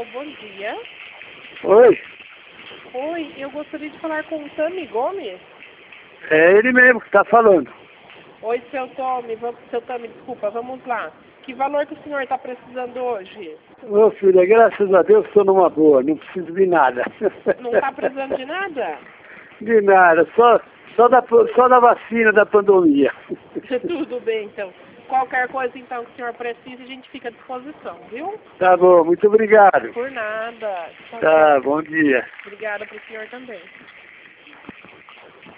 Alô, bom dia. Oi, Oi, eu gostaria de falar com o Tami Gomes. é ele mesmo que está falando. Oi, seu Tami, desculpa, vamos lá. Que valor que o senhor está precisando hoje? Ô filha, graças a Deus estou numa boa, não preciso de nada. Não está precisando de nada? De nada, só da vacina da pandemia. Tudo bem, então. Qualquer coisa, então, que o senhor precise, a gente fica à disposição, viu? Tá bom, muito obrigado. Por nada. Tchau, Tá, tchau. bom dia. Obrigada para o senhor também.